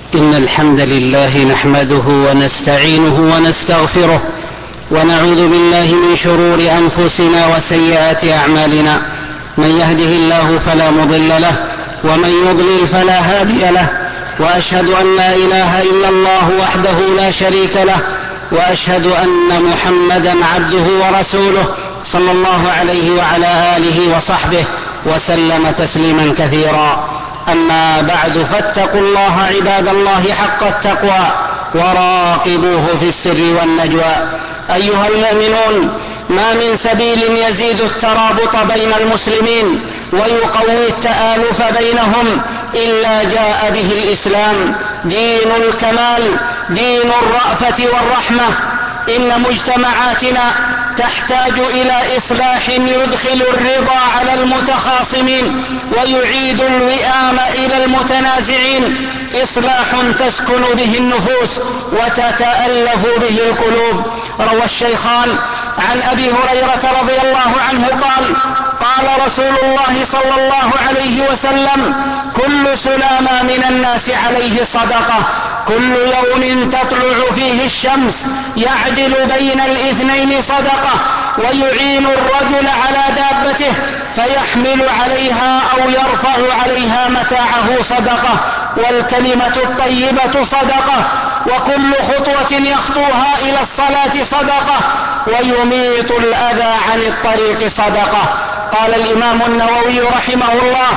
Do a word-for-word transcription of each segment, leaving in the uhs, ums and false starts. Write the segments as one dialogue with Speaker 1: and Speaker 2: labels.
Speaker 1: إن الحمد لله نحمده ونستعينه ونستغفره ونعوذ بالله من شرور أنفسنا وسيئات أعمالنا. من يهده الله فلا مضل له ومن يضلل فلا هادي له، وأشهد أن لا إله إلا الله وحده لا شريك له، وأشهد أن محمدا عبده ورسوله صلى الله عليه وعلى آله وصحبه وسلم تسليما كثيرا. أما بعد، فاتقوا الله عباد الله حق التقوى وراقبوه في السر والنجوى. أيها المؤمنون، ما من سبيل يزيد الترابط بين المسلمين ويقوي التآلف بينهم إلا جاء به الإسلام، دين الكمال، دين الرأفة والرحمة. إن مجتمعاتنا تحتاج إلى إصلاح يدخل الرضا على المتخاصمين ويعيد الوئام إلى المتنازعين، إصلاح تسكن به النفوس وتتألف به القلوب. روى الشيخان عن أبي هريرة رضي الله عنه قال: قال رسول الله صلى الله عليه وسلم: كل سلامة من الناس عليه صدقة، كل يوم تطلع فيه الشمس يعدل بين الاثنين صدقة، ويعين الرجل على دابته فيحمل عليها أو يرفع عليها متاعه صدقة، والكلمة الطيبة صدقة، وكل خطوة يخطوها إلى الصلاة صدقة، ويميط الأذى عن الطريق صدقة. قال الإمام النووي رحمه الله: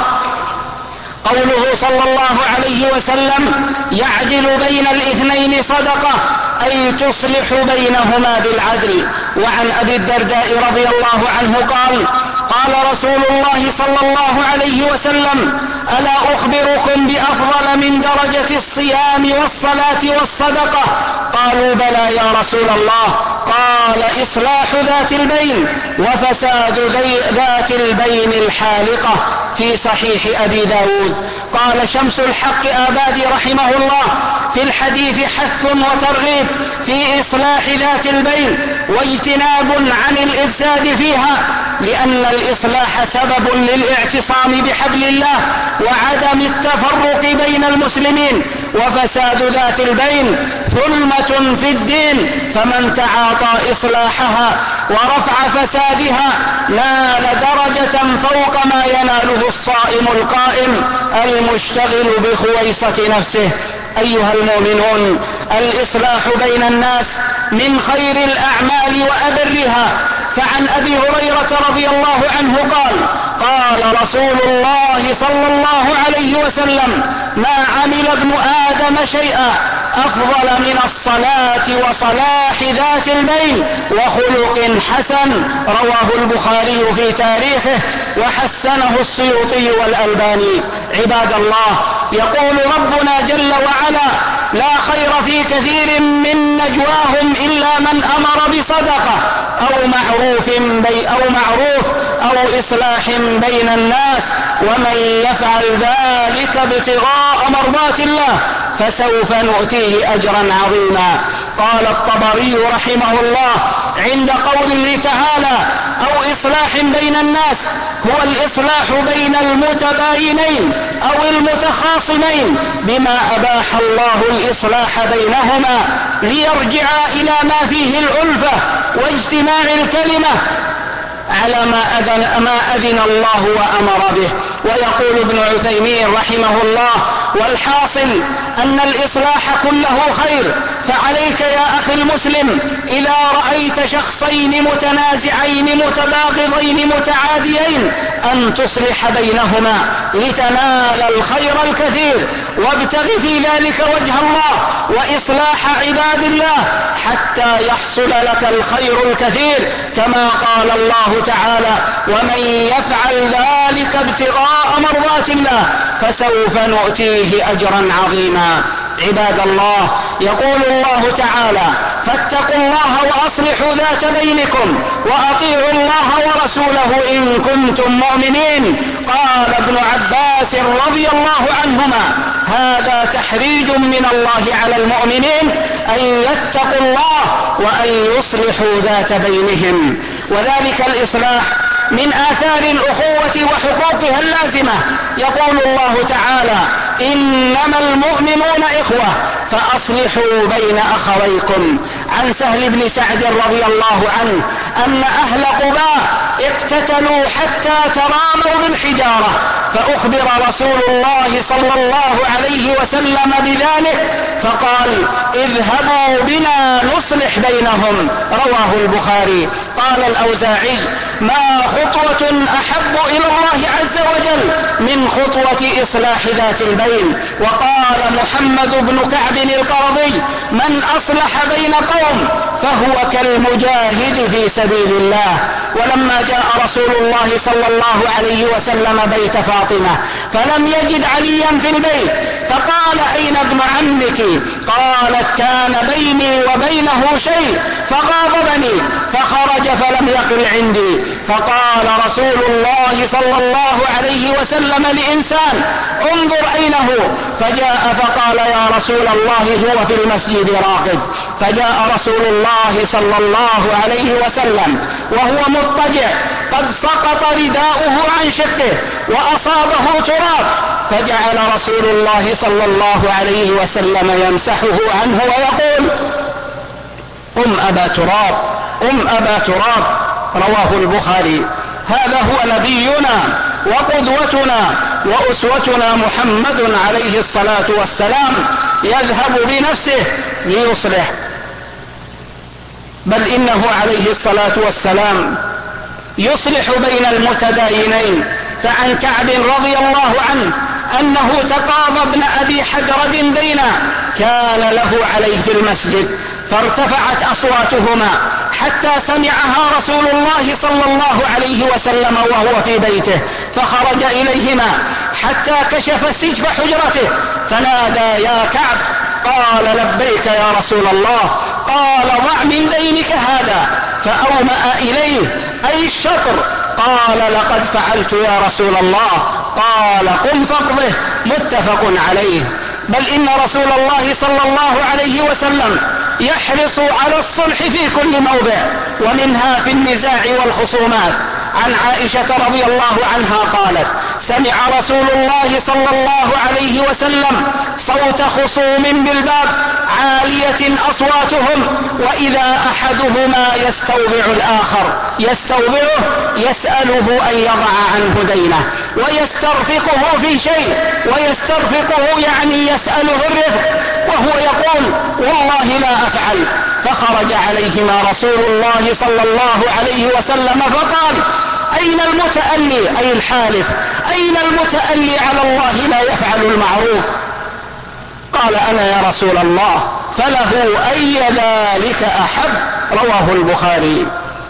Speaker 1: قوله صلى الله عليه وسلم يعدل بين الاثنين صدقة، أي تصلح بينهما بالعدل. وعن أبي الدرداء رضي الله عنه قال: قال رسول الله صلى الله عليه وسلم: ألا أخبركم بأفضل من درجة الصيام والصلاة والصدقة؟ قالوا: بلى يا رسول الله. قال: إصلاح ذات البين وفساد ذات البين الحالقة، في صحيح أبي داود. قال شمس الحق آبادي رحمه الله: في الحديث حث وترغيب في إصلاح ذات البين واجتناب عن الإفساد فيها، لأن الإصلاح سبب للاعتصام بحبل الله وعدم التفرق بين المسلمين، وفساد ذات البين ظلمة في الدين، فمن تعاطى إصلاحها ورفع فسادها نال درجة فوق ما يناله الصائم القائم المشتغل بخويصة نفسه. أيها المؤمنون، الإصلاح بين الناس من خير الأعمال وأبرها. فعن أبي هريرة رضي الله عنه قال: قال رسول الله صلى الله عليه وسلم: ما عمل ابن آدم شيئا أفضل من الصلاة وصلاح ذات البين وخلق حسن. رواه البخاري في تاريخه وحسنه السيوطي والألباني. عباد الله، يقول ربنا جل وعلا: لا خير في كثير من نجواهم إلا من أمر بصدقة أو معروف بي أو معروف أو إصلاح بين الناس، ومن يفعل ذلك ابتغاء مرضات الله فسوف نؤتيه أجرا عظيما. قال الطبري رحمه الله عند قوله تعالى: أو إصلاح بين الناس، هو الإصلاح بين المتباينين أو المتخاصمين بما أباح الله الإصلاح بينهما ليرجعا إلى ما فيه الألفة واجتماع الكلمة على ما أذن, ما أذن الله وأمر به. ويقول ابن عثيمين رحمه الله: والحاصل أن الإصلاح كله خير، فعليك يا أخي المسلم إذا رأيت شخصين متنازعين متباغضين متعاديين أن تصلح بينهما لتنال الخير الكثير، وابتغ في ذلك وجه الله وإصلاح عباد الله حتى يحصل لك الخير الكثير، كما قال الله تعالى: ومن يفعل ذلك ابتغاء مرضات الله فسوف نؤتيه أجرا عظيما. عباد الله، يقول الله تعالى: فاتقوا الله وأصلحوا ذات بينكم وأطيعوا الله ورسوله إن كنتم مؤمنين. قال ابن عباس رضي الله عنهما: هذا تحريج من الله على المؤمنين أن يتقوا الله وأن يصلحوا ذات بينهم. وذلك الإصلاح من آثار الأخوة وحقوقها اللازمة. يقول الله تعالى: إنما المؤمنون إخوة فأصلحوا بين أخويكم. عن سهل بن سعد رضي الله عنه أن أهل قباء اقتتلوا حتى تراموا بالحجارة، فأخبر رسول الله صلى الله عليه وسلم بذلك فقال اذهبوا بنا نصلح بينهم. رواه البخاري. قال الأوزاعي ما خطوة أحب إلى الله عز وجل من خطوة إصلاح ذات البين. وقال محمد بن كعب القرظي من أصلح بين قوم فهو كالمجاهد في سبيل الله. ولما جاء رسول الله صلى الله عليه وسلم بيت فاطمة فلم يجد عليا في البيت فقال أين ابن عمك؟ قالت كان بيني وبينه شيء فغاضبني فخرج فلم يقل عندي. فقال رسول الله صلى الله عليه وسلم لإنسان انظر أين هو؟ فجاء فقال يا رسول الله هو في المسجد راقد. فجاء رسول الله صلى الله عليه وسلم وهو مضطجع قد سقط رداؤه عن شقه وأصابه تراب، فجعل رسول الله صلى الله عليه وسلم يمسحه عنه ويقول قم أبا تراب قم أبا تراب. رواه البخاري. هذا هو نبينا وقدوتنا وأسوتنا محمد عليه الصلاة والسلام، يذهب بنفسه ليصلح، بل إنه عليه الصلاة والسلام يصلح بين المتداينين. فعن كعب رضي الله عنه أنه تقاضى ابن أبي حجرد دينا كان له عليه في المسجد، فارتفعت أصواتهما حتى سمعها رسول الله صلى الله عليه وسلم وهو في بيته، فخرج إليهما حتى كشف سجف حجرته فنادى يا كعب، قال لبيك يا رسول الله. قال ضع من دينك هذا، فأومأ إليه أي الشطر. قال لقد فعلت يا رسول الله. قال قم فاقضه. متفق عليه. بل إن رسول الله صلى الله عليه وسلم يحرص على الصلح في كل موضع، ومنها في النزاع والخصومات. عن عائشة رضي الله عنها قالت سمع رسول الله صلى الله عليه وسلم صوت خصوم بالباب عالية أصواتهم، وإذا أحدهما يستوبع الآخر يستوبعه يسأله أن يضع عنه دينه، ويسترفقه في شيء، ويسترفقه يعني يسأله الرفق، وهو يقول والله لا أفعل. فخرج عليهما رسول الله صلى الله عليه وسلم فقال أين المتألي أي الحالف، أين المتألي على الله لا يفعل المعروف؟ قال أنا يا رسول الله. فله أي ذلك أحب. رواه البخاري.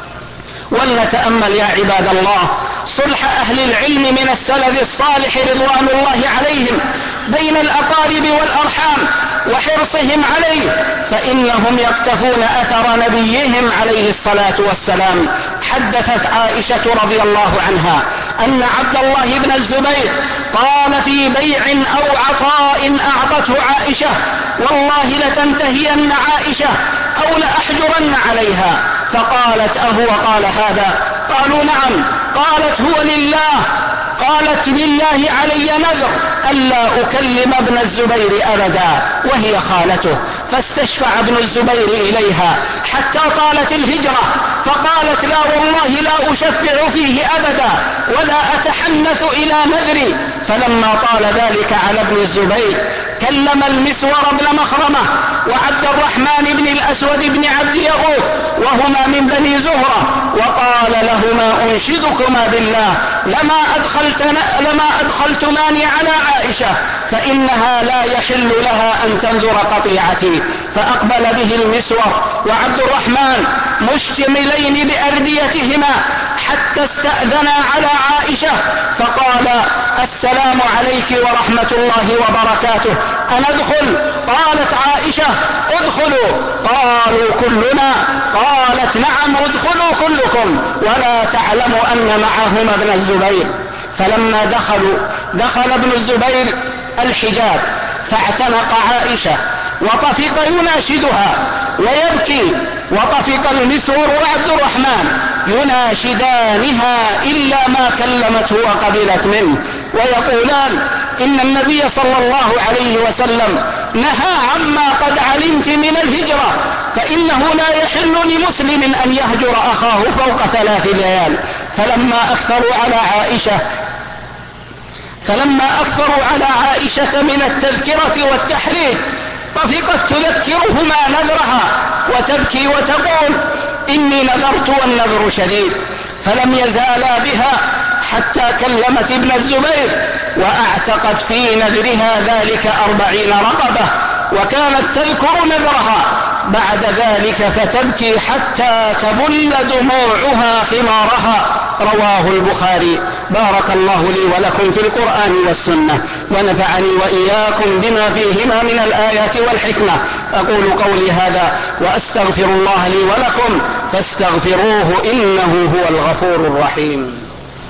Speaker 1: ولنتأمل يا عباد الله صلح أهل العلم من السلف الصالح رضوان الله عليهم بين الأقارب والأرحام وحرصهم عليه، فإنهم يقتفون أثر نبيهم عليه الصلاة والسلام. حدثت عائشة رضي الله عنها أن عبد الله بن الزبير قال في بيع أو عطاء أعطته عائشة والله لتنتهين عائشة أو لأحجرن عليها. فقالت أهو قال هذا؟ قالوا نعم. قالت هو لله. قالت لله علي نذر ألا أكلم ابن الزبير أبدا، وهي خالته. فاستشفع ابن الزبير إليها حتى طالت الهجرة، فقالت لا والله لا أشفع فيه أبدا ولا أتحنث إلى نذري. فلما طال ذلك على ابن الزبير كلم المسور بن مخرمة وعبد الرحمن بن الأسود بن عبد يغوث وهما من بني زهرة، وقال لهما أنشدكما بالله لما أدخلتنا لما أدخلتماني على عائشة فإنها لا يحل لها أن تنذر قطيعتي. فأقبل به المسور وعبد الرحمن مشتملين بأرديتهما حتى استأذنا على عائشة فقال السلام عليك ورحمة الله وبركاته أندخل؟ قالت عائشة ادخلوا. قالوا كلنا؟ قالت نعم ادخلوا كلكم، ولا تعلم أن معهما ابن الزبير. فلما دخلوا دخل ابن الزبير الحجاب فاعتنق عائشة وطفق يناشدها ويبكي، وطفق المسور وعبد الرحمن يناشدانها إلا ما كلمته وقبلت منه ويقولان
Speaker 2: إن النبي صلى الله عليه وسلم نهى عما قد علمت من الهجرة، فإنه لا يحل لمسلم أن يهجر أخاه فوق ثلاث ليال. فلما أكثروا على عائشة فلما أكثروا على عائشة من التذكرة والتحريض طفقت تذكرهما نذرها وتبكي وتقول: إني نذرت والنذر شديد. فلم يزالا بها حتى كلمت ابن الزبير وأعتقت في نذرها ذلك أربعين رقبة، وكانت تذكر نذرها بعد ذلك فتبكي حتى تبل دموعها خمارها. رواه البخاري. بارك الله لي ولكم في القرآن والسنة، ونفعني وإياكم بما فيهما من الآيات والحكمة. أقول قولي هذا وأستغفر الله لي ولكم فاستغفروه إنه هو الغفور الرحيم.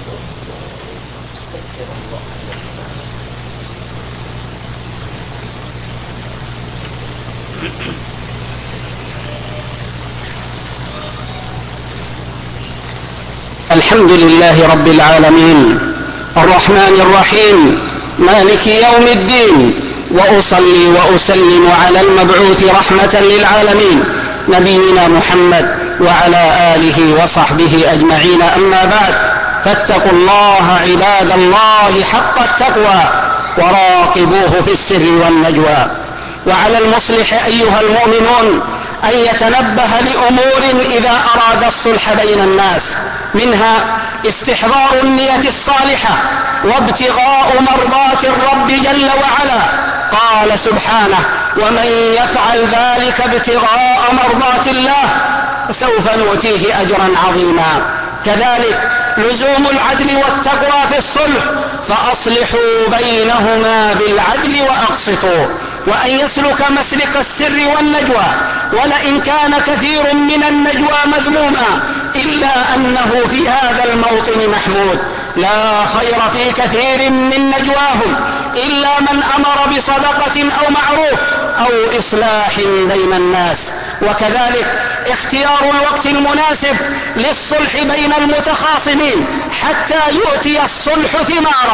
Speaker 2: الحمد لله رب العالمين الرحمن الرحيم مالك يوم الدين، وأصلي وأسلم على المبعوث رحمة للعالمين نبينا محمد وعلى آله وصحبه أجمعين. أما بعد، فاتقوا الله عباد الله حق التقوى وراقبوه في السر والنجوى. وعلى المصلح أيها المؤمنون أن يتنبه لأمور إذا أراد الصلح بين الناس، منها استحضار النية الصالحة وابتغاء مرضات الرب جل وعلا. قال سبحانه: ومن يفعل ذلك ابتغاء مرضات الله سوف نؤتيه أجرا عظيما. كذلك لزوم العدل والتقوى في الصلح، فأصلحوا بينهما بالعدل وأقسطوا، وأن يسلك مسلك السر والنجوى، ولئن كان كثير من النجوى مذموما إلا أنه في هذا الموطن محمود. لا خير في كثير من نجواهم إلا من أمر بصدقة أو معروف أو إصلاح بين الناس. وكذلك اختيار الوقت المناسب للصلح بين المتخاصمين حتى يؤتي الصلح ثماره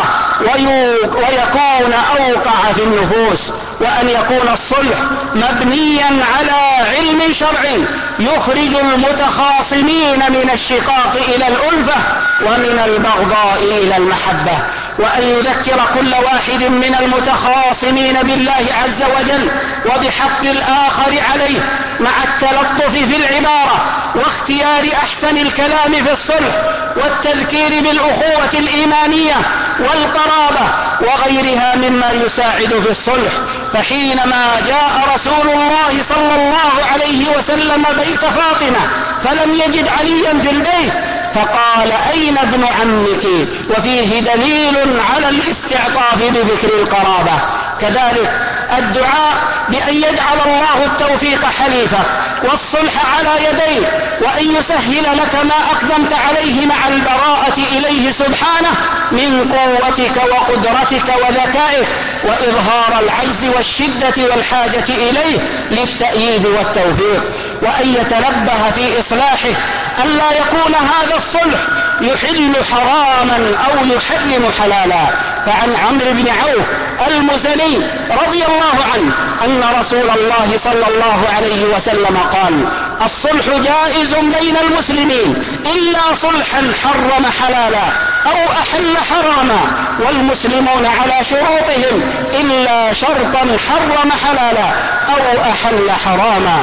Speaker 2: ويكون أوقع في النفوس، وأن يكون الصلح مبنيا على علم شرعي يخرج المتخاصمين من الشقاق إلى الألفة ومن البغضاء إلى المحبة، وأن يذكر كل واحد من المتخاصمين بالله عز وجل وبحق الآخر عليه، مع التلطف في العبارة واختيار أحسن الكلام في الصلح والتذكير بالأخوة الإيمانية والقرابة وغيرها مما يساعد في الصلح. فحينما جاء رسول الله صلى الله عليه وسلم بيت فاطمة فلم يجد عليا في البيت، فقال: أين ابن عمك؟ وفيه دليل على الاستعطاف بذكر القرابة. كذلك الدعاء بأن يجعل الله التوفيق حليفك والصلح على يديك، وأن يسهل لك ما أقدمت عليه مع البراءة إليه سبحانه من قوتك وقدرتك وذكائك، وإظهار العجز والشدة والحاجة إليه للتأييد والتوفيق، وأن يتنبه في إصلاحه أن لا يكون هذا الصلح يحل حراما أو يحرم حلالا. فعن عمرو بن عوف المزني رضي الله عنه أن رسول الله صلى الله عليه وسلم قال: الصلح جائز بين المسلمين إلا صلحا حرم حلالا أو أحل حراما، والمسلمون على شروطهم إلا شرطا حرم حلالا أو أحل حراما.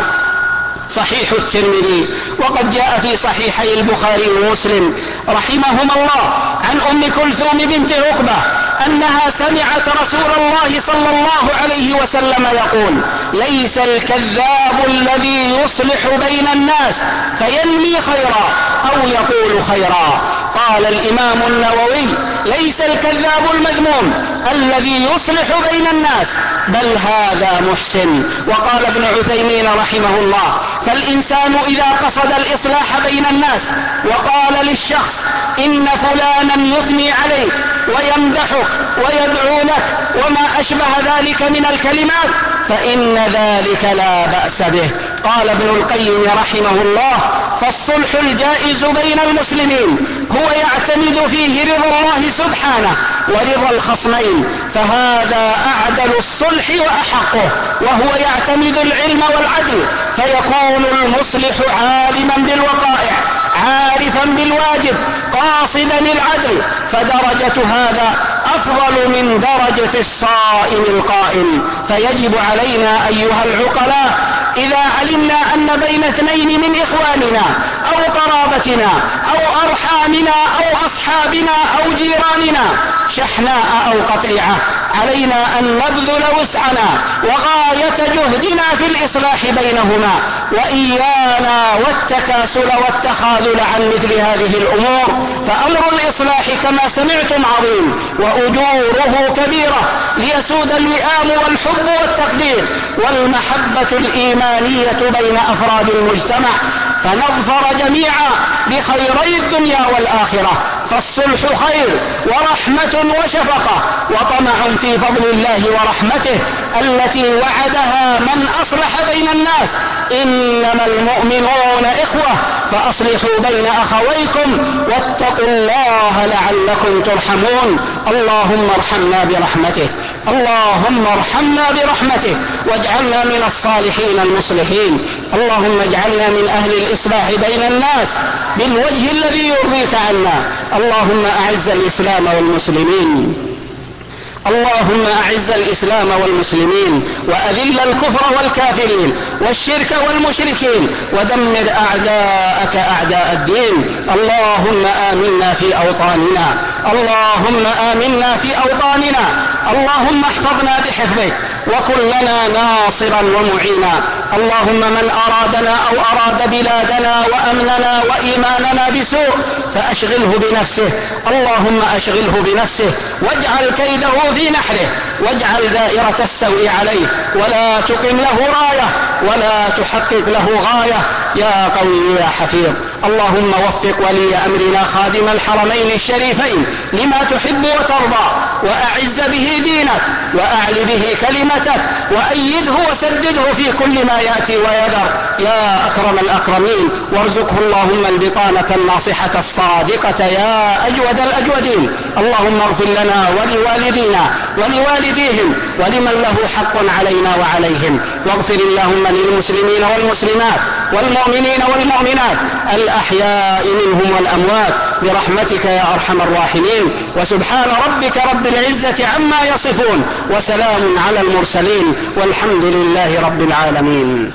Speaker 2: صحيح الترمذي. وقد جاء في صحيحي البخاري ومسلم رحمهما الله عن أم كلثوم بنت عقبة أنها سمعت رسول الله صلى الله عليه وسلم يقول: ليس الكذاب الذي يصلح بين الناس فينمي خيرا أو يقول خيرا. قال الإمام النووي: ليس الكذاب المذموم الذي يصلح بين الناس، بل هذا محسن. وقال ابن عثيمين رحمه الله: فالإنسان إذا قصد الإصلاح بين الناس وقال للشخص إن فلانا يثني عليك ويمدحك ويدعو لك وما أشبه ذلك من الكلمات فإن ذلك لا بأس به. قال ابن القيم رحمه الله: فالصلح الجائز بين المسلمين هو يعتمد فيه رضا الله سبحانه ورضا الخصمين، فهذا أعدل الصلح وأحقه، وهو يعتمد العلم والعدل، فيكون المصلح عالما بالوقائع عارفا بالواجب قاصدا العدل، فدرجة هذا أفضل من درجة الصائم القائم. فيجب علينا أيها العقلاء إذا علمنا أن بين اثنين من إخواننا أو قرابتنا أو أرحامنا أو أصحابنا أو جيراننا شحناء أو قطيعة، علينا أن نبذل وسعنا وغاية جهدنا في الإصلاح بينهما، وإيانا والتكاسل والتخاذل عن مثل هذه الأمور، فأمر الإصلاح كما سمعتم عظيم وأجوره كبيرة، ليسود الوئام والحب والتقدير والمحبة الإيمانية بين أفراد المجتمع، فنظفر جميعا بخيري الدنيا والآخرة. فالصلح خير ورحمة وشفقة وطمع في فضل الله ورحمته التي وعدها من أصلح بين الناس. إنما المؤمنون إخوة فأصلحوا بين أخويكم واتقوا الله لعلكم ترحمون. اللهم ارحمنا برحمتك، اللهم ارحمنا برحمتك واجعلنا من الصالحين المصلحين. اللهم اجعلنا من أهل الإصلاح بين الناس بالوجه الذي يرضيك عنا. اللهم أعز الإسلام والمسلمين، اللهم أعز الإسلام والمسلمين وأذل الكفر والكافرين والشرك والمشركين ودمر أعداءك أعداء الدين. اللهم آمنا في أوطاننا، اللهم آمنا في أوطاننا، اللهم احفظنا بحفظك وكن لنا ناصرا ومعينا. اللهم من أرادنا أو أراد بلادنا وأمننا وإيماننا بسوء فأشغله بنفسه، اللهم أشغله بنفسه واجعل كيده في نحره واجعل دائرة السوء عليه ولا تقم له راية ولا تحقق له غاية يا قوي يا حفيظ. اللهم وفق ولي أمرنا خادم الحرمين الشريفين لما تحب وترضى، وأعز به دينك وأعل به كلمتك وأيده وسدده في كل ما يأتي ويذر يا أكرم الأكرمين، وارزقه اللهم البطانة الناصحة الصادقة يا أجود الأجودين. اللهم اغفر لنا ولوالدينا ولوالديهم ولمن له حق علينا وعليهم، واغفر اللهم للمسلمين والمسلمات والمؤمنين والمؤمنات الأحياء منهم والأموات برحمتك يا أرحم الراحمين. وسبحان ربك رب العزة عما يصفون وسلام على المرسلين والحمد لله رب العالمين.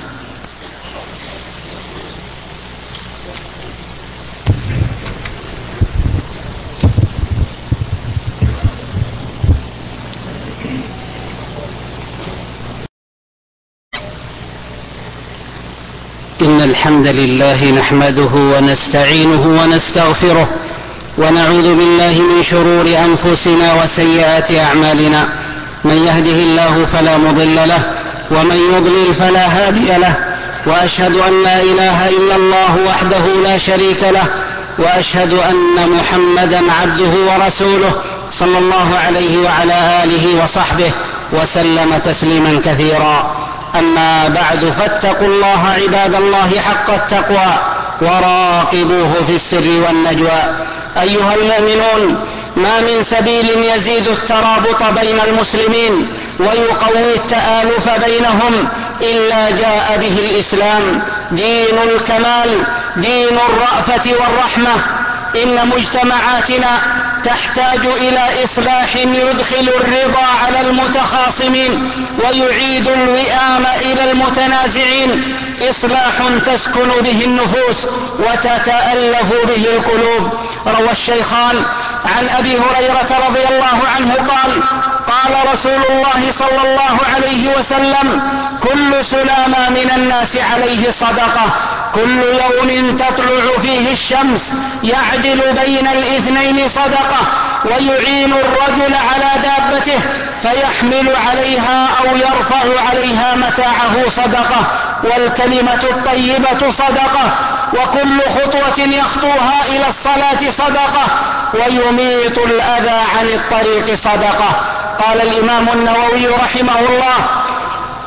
Speaker 1: إن الحمد لله نحمده ونستعينه ونستغفره ونعوذ بالله من شرور أنفسنا وسيئات أعمالنا، من يهده الله فلا مضل له ومن يضلل فلا هادي له، وأشهد أن لا إله إلا الله وحده لا شريك له، وأشهد أن محمدا عبده ورسوله صلى الله عليه وعلى آله وصحبه وسلم تسليما كثيرا. أما بعد، فاتقوا الله عباد الله حق التقوى وراقبوه في السر والنجوى. أيها المؤمنون، ما من سبيل يزيد الترابط بين المسلمين ويقوي التآلف بينهم إلا جاء به الإسلام، دين الكمال، دين الرأفة والرحمة. إن مجتمعاتنا تحتاج إلى إصلاح يدخل الرضا على المتخاصمين ويعيد الوئام إلى المتنازعين، إصلاح تسكن به النفوس وتتألف به القلوب. روى الشيخان عن أبي هريرة رضي الله عنه قال: قال رسول الله صلى الله عليه وسلم: كل سلامة من الناس عليه صدقة، كل يوم تطلع فيه الشمس يعدل بين الاثنين صدقة، ويعين الرجل على دابته فيحمل عليها أو يرفع عليها متاعه صدقة، والكلمة الطيبة صدقة، وكل خطوة يخطوها إلى الصلاة صدقة، ويميط الأذى عن الطريق صدقة. قال الإمام النووي رحمه الله: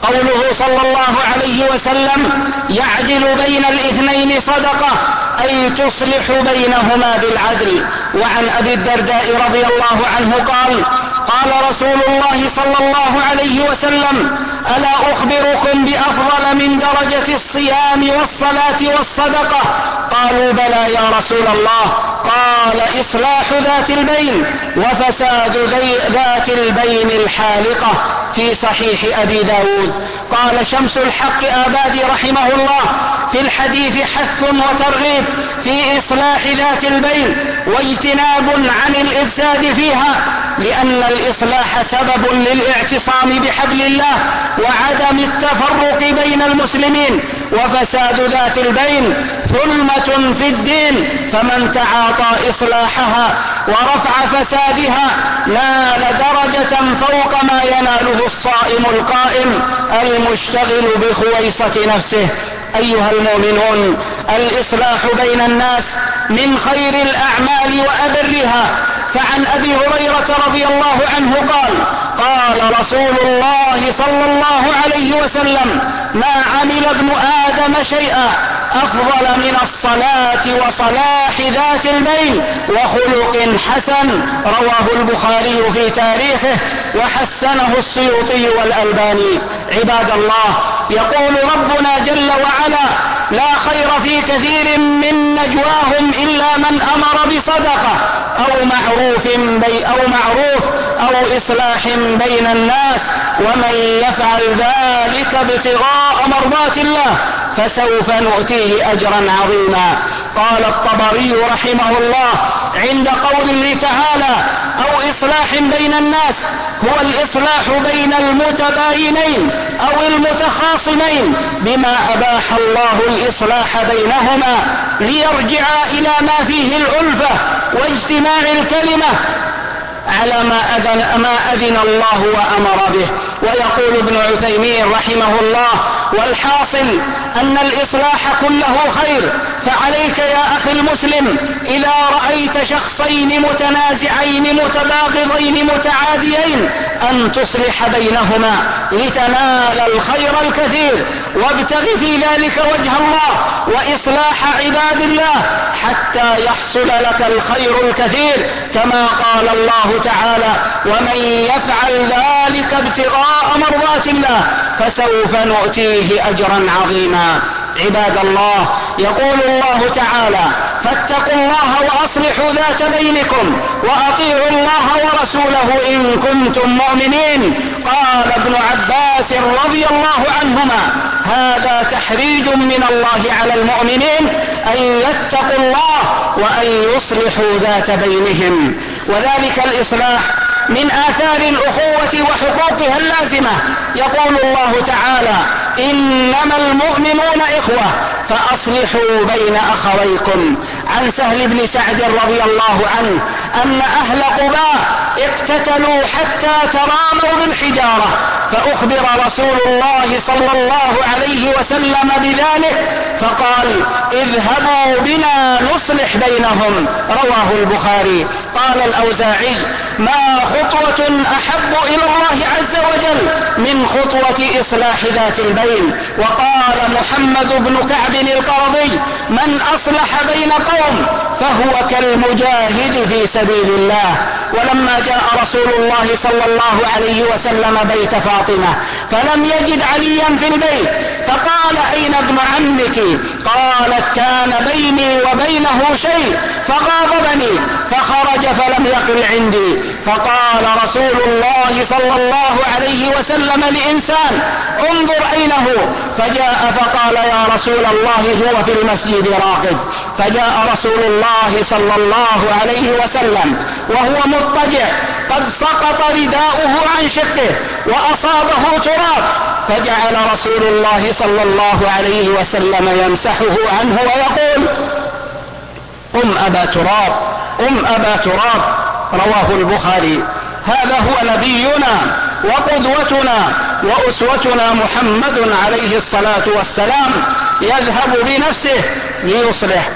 Speaker 2: قوله صلى الله عليه وسلم يعدل بين الاثنين صدقة، أي تصلح بينهما بالعدل. وعن أبي الدرداء رضي الله عنه قال قال رسول الله صلى الله عليه وسلم ألا أخبركم بأفضل من درجة الصيام والصلاة والصدقة؟ قالوا بلى يا رسول الله. قال إصلاح ذات البين وفساد ذات البين الحالقة، في صحيح أبي داود. قال شمس الحق آبادي رحمه الله في الحديث حث وترغيب في إصلاح ذات البين واجتناب عن الإفساد فيها، لأن الإصلاح سبب للاعتصام بحبل الله وعدم التفرق بين المسلمين، وفساد ذات البين ثلمة في الدين، فمن تعاطى إصلاحها ورفع فسادها نال درجة فوق ما يناله الصائم القائم المشتغل بخويصة نفسه. أيها المؤمنون، الإصلاح بين الناس من خير الأعمال وأبرها. فعن أبي هريرة رضي الله عنه قال قال رسول الله صلى الله عليه وسلم ما عمل ابن آدم شيئا أفضل من الصلاة وصلاح ذات البين وخلق حسن، رواه البخاري في تاريخه وحسنه السيوطي والألباني. عباد الله، يقول ربنا جل وعلا لا خير في كثير من نجواهم إلا من أمر بصدقة أو معروف بي أو معروف أو إصلاح بين الناس، ومن يفعل ذلك ابتغاء مرضات الله فسوف نؤتيه أجرا عظيما. قال الطبري رحمه الله عند قوله تعالى أو إصلاح بين الناس هو الإصلاح بين المتباينين أو المتخاصمين بما أباح الله الإصلاح بينهما ليرجع إلى ما فيه الألفة واجتماع الكلمة على ما أذن, ما أذن الله وأمر به. ويقول ابن عثيمين رحمه الله والحاصل أن الإصلاح كله خير، فعليك يا أخي المسلم إذا رأيت شخصين متنازعين متباغضين متعاديين أن تصلح بينهما لتنال الخير الكثير، وابتغ في ذلك وجه الله وإصلاح عباد الله حتى يحصل لك الخير الكثير، كما قال الله تعالى ومن يفعل ذلك ابتغاء مرضات الله فسوف نؤتيه أجرا عظيما. عباد الله، يقول الله تعالى فاتقوا الله وأصلحوا ذات بينكم وأطيعوا الله ورسوله إن كنتم مؤمنين. قال ابن عباس رضي الله عنهما هذا تحريج من الله على المؤمنين أن يتقوا الله وأن يصلحوا ذات بينهم، وذلك الإصلاح من آثار الأخوة وحقوقها اللازمة. يقول الله تعالى إنما المؤمنون إخوة فأصلحوا بين أخويكم. عن سهل بن سعد رضي الله عنه أن أهل قباء اقتتلوا حتى تراموا بالحجارة، فأخبر رسول الله صلى الله عليه وسلم بذلك فقال اذهبوا بنا نصلح بينهم، رواه البخاري. قال الأوزاعي ما خطوة أحب إلى الله عز وجل من خطوة إصلاح ذات البين. وقال محمد بن كعب القرظي من أصلح بين قوم فهو كالمجاهد في سبيل الله. ولما جاء رسول الله صلى الله عليه وسلم بيت فاطمة فلم يجد عليا في البيت فقال أين ابن عمك؟ قالت كان بيني وبينه شيء فغاضبني فخرج فلم يقل عندي. فقال رسول الله صلى الله عليه وسلم لإنسان انظر أين هو؟ فجاء فقال يا رسول الله هو في المسجد راقد. فجاء رسول الله صلى الله عليه وسلم وهو مضطجع قد سقط رداؤه عن شقه وأصابه تراب، فجعل رسول الله صلى الله عليه وسلم يمسحه عنه ويقول قم أبا تراب قم أبا تراب، رواه البخاري. هذا هو نبينا وقدوتنا وأسوتنا محمد عليه الصلاة والسلام، يذهب بنفسه ليصلح،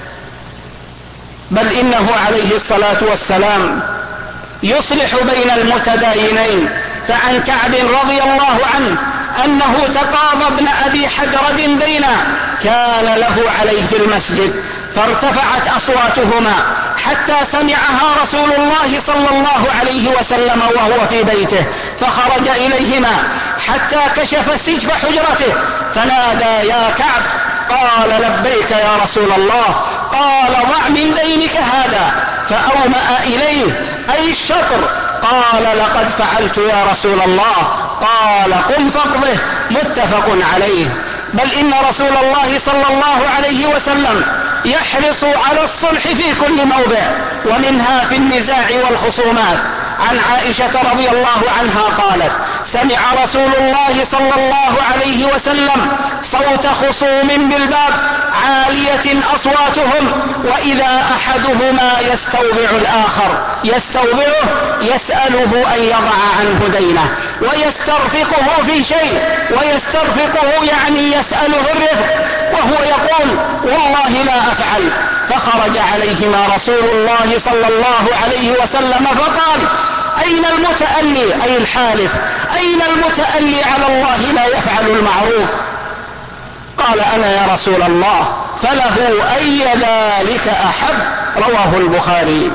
Speaker 2: بل إنه عليه الصلاة والسلام يصلح بين المتداينين. فعن كعب رضي الله عنه أنه تقاضى ابن أبي حجرد دينا كان له عليه في المسجد، فارتفعت أصواتهما حتى سمعها رسول الله صلى الله عليه وسلم وهو في بيته، فخرج إليهما حتى كشف سجف حجرته فنادى: يا كعب. قال: لبيك يا رسول الله. قال: ضع من دينك هذا، فأومأ إليه أي الشطر. قال: لقد فعلت يا رسول الله. قال: قم فاقضه. متفق عليه. بل إن رسول الله صلى الله عليه وسلم يحرص على الصلح في كل موضع، ومنها في النزاع والخصومات. عن عائشة رضي الله عنها قالت: سمع رسول الله صلى الله عليه وسلم صوت خصوم بالباب عالية أصواتهم، وإذا أحدهما يستوضع الآخر يستوضعه يسأله أن يضع عنه دينه ويسترفقه في شيء، ويسترفقه يعني يسأله الرفق، وهو يقول: والله لا أفعل. فخرج عليهما رسول الله صلى الله عليه وسلم فقال: أين المتألي أي الحالف؟ أين المتألي على الله لا يفعل المعروف؟ قال: أنا يا رسول الله. فله أي ذلك أحب. رواه البخاري.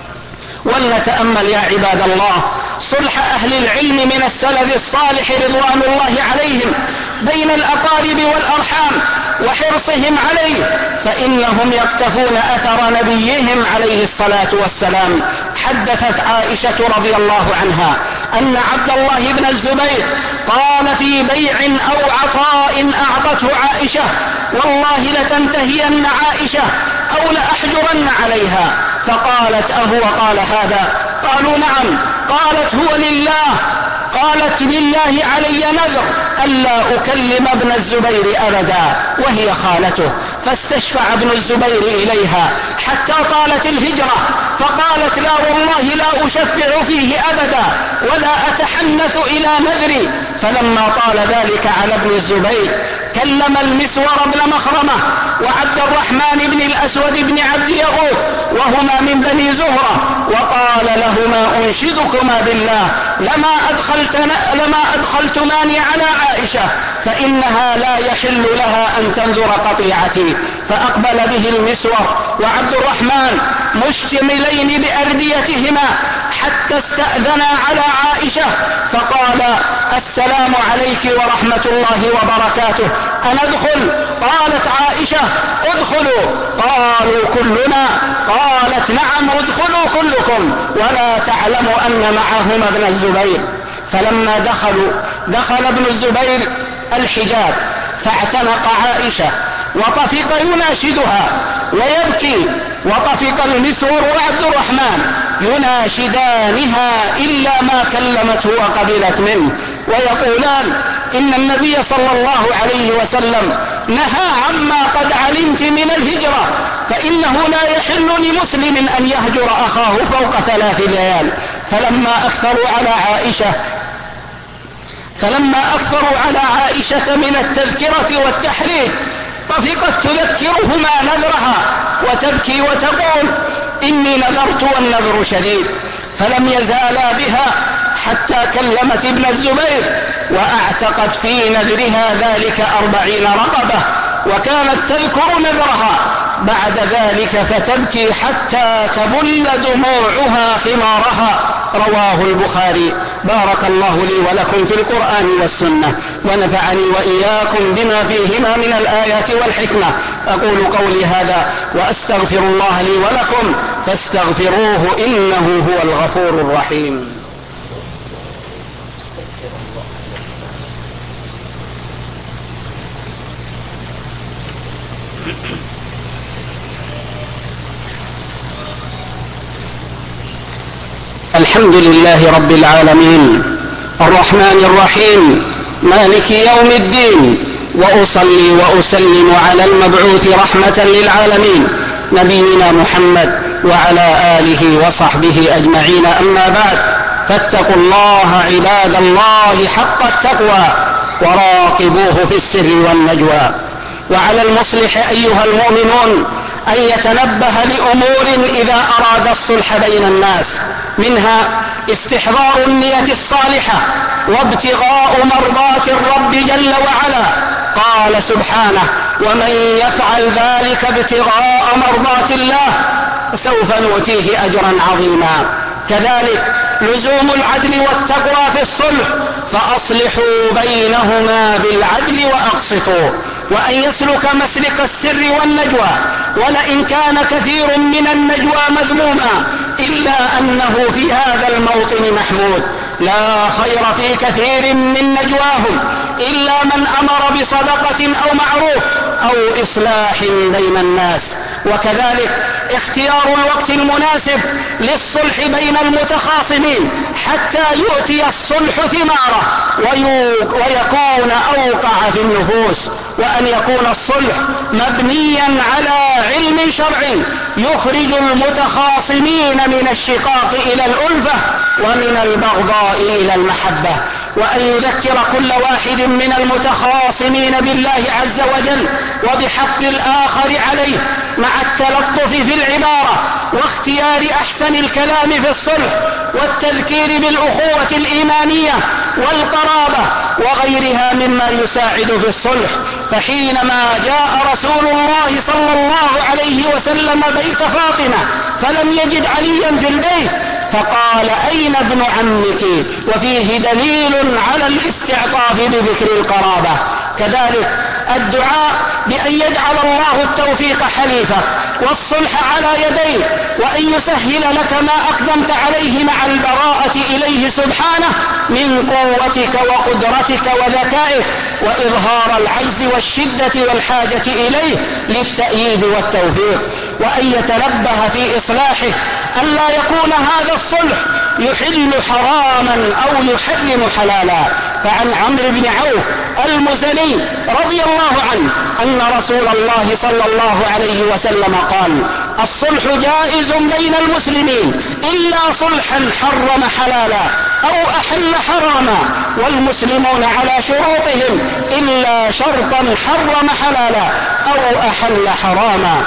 Speaker 2: ولنتأمل يا عباد الله صلح أهل العلم من السلف الصالح رضوان الله عليهم بين الأقارب والأرحام وحرصهم عليه، فإنهم يقتفون أثر نبيهم عليه الصلاة والسلام. حدثت عائشة رضي الله عنها أن عبد الله بن الزبير قال في بيع أو عطاء أعطته عائشة: والله لتنتهين عائشة أو لأحجرن عليها. فقالت: أهو قال هذا؟ قالوا: نعم. قالت: هو لله. قالت: لله علي نذر ألا أكلم ابن الزبير أبدا، وهي خالته. فاستشفع ابن الزبير إليها حتى طالت الهجرة، فقالت: لا والله لا أشفع فيه أبدا ولا أتحنث إلى نذري. فلما طال ذلك على ابن الزبير كلم المسور بن مخرمة وعبد الرحمن بن الأسود بن عبد يغوث وهما من بني زهرة، وقال لهما: أنشدكما بالله لما أدخلتنا لما أدخلتماني على عائشة، فإنها لا يحل لها أن تنذر قطيعتي. فأقبل به المسور وعبد الرحمن مشتملين بأرديتهما حتى استأذنا على عائشة، فقال: السلام عليك ورحمة الله وبركاته، أندخل؟ قالت عائشة: ادخلوا. قالوا: كلنا؟ قالت: نعم، ادخلوا كلكم، ولا تعلم أن معهما ابن الزبير. فلما دخلوا دخل ابن الزبير الحجاب فاعتنق عائشة وطفق يناشدها ويبكي، وطفق المسور وعبد الرحمن يناشدانها إلا ما كلمته وقبلت منه، ويقولان: إن النبي صلى الله عليه وسلم نهى عما قد علمت من الهجرة، فإنه لا يحل لمسلم أن يهجر أخاه فوق ثلاث ليال. فلما أكثروا على عائشة فلما أكثروا على عائشة من التذكرة والتحريض طفقت تذكرهما نذرها وتبكي وتقول: إني نذرت والنذر شديد. فلم يزالا بها حتى كلمت ابن الزبير وأعتقت في نذرها ذلك أربعين رقبة، وكانت تذكر نذرها بعد ذلك فتبكي حتى تبل دموعها ثمارها. رواه البخاري. بارك الله لي ولكم في القرآن والسنة، ونفعني وإياكم بما فيهما من الآيات والحكمة. أقول قولي هذا وأستغفر الله لي ولكم فاستغفروه إنه هو الغفور الرحيم. الحمد لله رب العالمين الرحمن الرحيم مالك يوم الدين، وأصلي وأسلم على المبعوث رحمة للعالمين نبينا محمد وعلى آله وصحبه أجمعين. أما بعد، فاتقوا الله عباد الله حق التقوى وراقبوه في السر والنجوى. وعلى المصلح أيها المؤمنون أن يتنبه لأمور إذا أراد الصلح بين الناس، منها استحضار النية الصالحة وابتغاء مرضات الرب جل وعلا. قال سبحانه: ومن يفعل ذلك ابتغاء مرضات الله سوف نؤتيه أجرا عظيما. كذلك لزوم العدل والتقوى في الصلح، فأصلحوا بينهما بالعدل وأقسطوا، وأن يسلك مسلك السر والنجوى، ولئن كان كثير من النجوى مذموما إلا أنه في هذا الموطن محمود. لا خير في كثير من نجواهم إلا من أمر بصدقة أو معروف أو إصلاح بين الناس. وكذلك اختيار الوقت المناسب للصلح بين المتخاصمين حتى يؤتي الصلح ثماره ويكون أوقع في النفوس، وأن يكون الصلح مبنيا على علم شرعي يخرج المتخاصمين من الشقاق إلى الألفة ومن البغضاء إلى المحبة، وأن يذكر كل واحد من المتخاصمين بالله عز وجل وبحق الآخر عليه، مع التلطف في العبارة واختيار أحسن الكلام في الصلح والتذكير بالأخوة الإيمانية والقرابة وغيرها مما يساعد في الصلح. فحينما جاء رسول الله صلى الله عليه وسلم بيت فاطمة فلم يجد عليا في البيت، فقال: أين ابن عمك؟ وفيه دليل على الاستعطاف بذكر القرابة. كذلك الدعاء بأن يجعل الله التوفيق حليفه والصلح على يديه، وأن يسهل لك ما أقدمت عليه مع البراءة إليه سبحانه من قوتك وقدرتك وذكائك، وإظهار العجز والشدة والحاجة إليه للتأييد والتوفيق، وأن يتنبه في إصلاحه ألا يكون هذا الصلح يحل حراما أو يحرم حلالا. فعن عمرو بن عوف المزني رضي الله عنه أن رسول الله صلى الله عليه وسلم قال: الصلح جائز بين المسلمين إلا صلحا حرم حلالا أو أحل حراما، والمسلمون على شروطهم إلا شرطا حرم حلالا أو أحل حراما.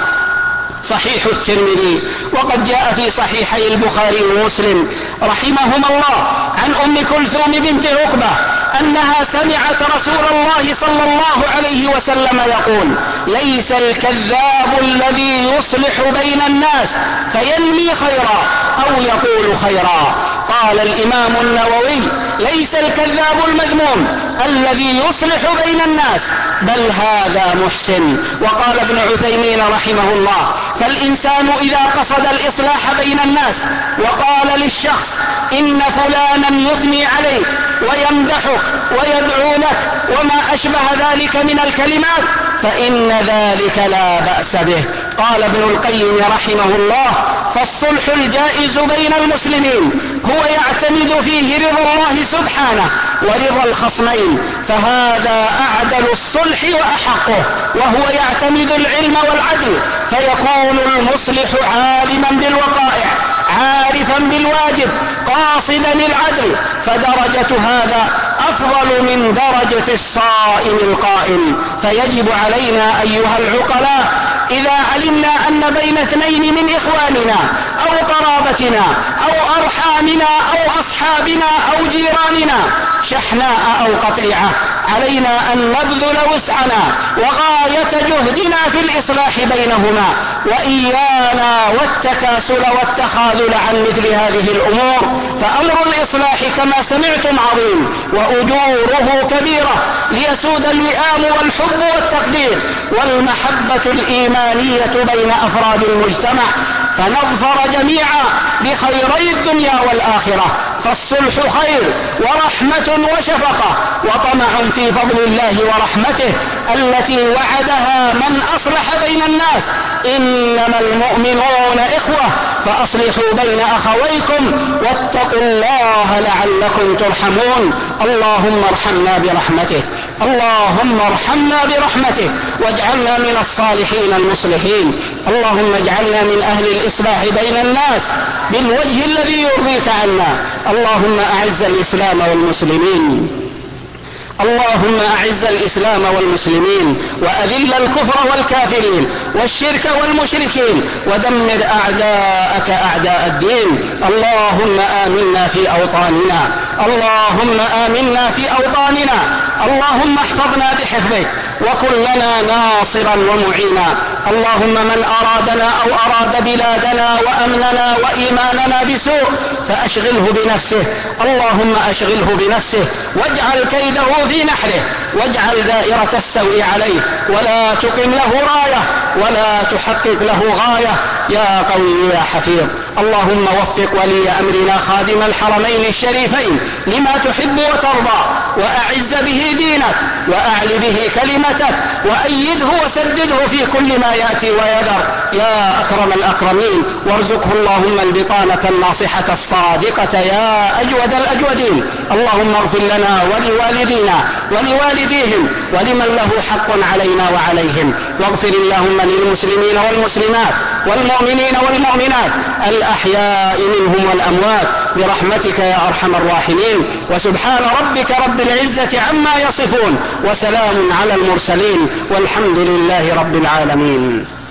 Speaker 2: صحيح الترمذي وقد جاء في صحيحي البخاري ومسلم رحمهما الله عن أم كلثوم بنت عقبة أنها سمعت رسول الله صلى الله عليه وسلم يقول: ليس الكذاب الذي يصلح بين الناس فينمي خيرا أو يقول خيرا. قال الإمام النووي: ليس الكذاب المذموم الذي يصلح بين الناس، بل هذا محسن. وقال ابن عثيمين رحمه الله: فالإنسان إذا قصد الإصلاح بين الناس وقال للشخص إن فلانا يثني عليك ويمدحك ويدعو لك وما أشبه ذلك من الكلمات فإن ذلك لا بأس به. قال ابن القيم رحمه الله: فالصلح الجائز بين المسلمين هو يعتمد فيه رضا الله سبحانه ورضا الخصمين، فهذا أعدل الصلح وأحقه، وهو يعتمد العلم والعدل، فيكون المصلح عالما بالوقائع عارفا بالواجب قاصدا العدل، فدرجة هذا أفضل من درجة الصائم القائم. فيجب علينا أيها العقلاء إذا علمنا أن بين اثنين من إخواننا أو قرابتنا أو أرحامنا أو أصحابنا أو جيراننا شحناء أو قطيعة، علينا أن نبذل وسعنا وغاية جهدنا في الإصلاح بينهما، وإيانا والتكاسل والتخاذل عن مثل هذه الأمور. فأمر الإصلاح كما سمعتم عظيم وأجوره كبيرة، ليسود الوئام والحب والتقدير والمحبة الإيمانية بين أفراد المجتمع، فنظفر جميعا بخيري الدنيا والآخرة. فالصلح خير ورحمة وشفقة وطمع في فضل الله ورحمته التي وعدها من أصلح بين الناس: إنما المؤمنون إخوة فأصلحوا بين أخويكم واتقوا الله لعلكم ترحمون. اللهم ارحمنا برحمتك، اللهم ارحمنا برحمتك واجعلنا من الصالحين المصلحين. اللهم اجعلنا من أهل الإصلاح بين الناس بالوجه الذي يرضيك عنا. اللهم أعز الإسلام والمسلمين، اللهم أعز الإسلام والمسلمين وأذل الكفر والكافرين والشرك والمشركين ودمر أعداءك أعداء الدين. اللهم آمنا في أوطاننا، اللهم آمنا في أوطاننا، اللهم احفظنا بحفظك وكن لنا ناصرا ومعينا. اللهم من أرادنا أو أراد بلادنا وأمننا وإيماننا بسوء فأشغله بنفسه، اللهم أشغله بنفسه واجعل كيده في نحره واجعل دائرة السوء عليه ولا تقم له راية ولا تحقق له غاية يا قوي يا حفيظ. اللهم وفق ولي أمرنا خادم الحرمين الشريفين لما تحب وترضى، وأعز به دينك وأعل به كلمتك وأيده وسدده في كل ما يأتي ويذر يا أكرم الأكرمين. وارزقه اللهم البطانة الناصحة الصادقة يا أجود الأجودين. اللهم اغفر لنا ولوالدينا ولوالديهم ولمن له حق علينا وعليهم، واغفر اللهم للمسلمين والمسلمات والمؤمنين والمؤمنات الأحياء منهم والأموات برحمتك يا أرحم الراحمين. وسبحان ربك رب العزة عما يصفون وسلام على المرسلين والحمد لله رب العالمين.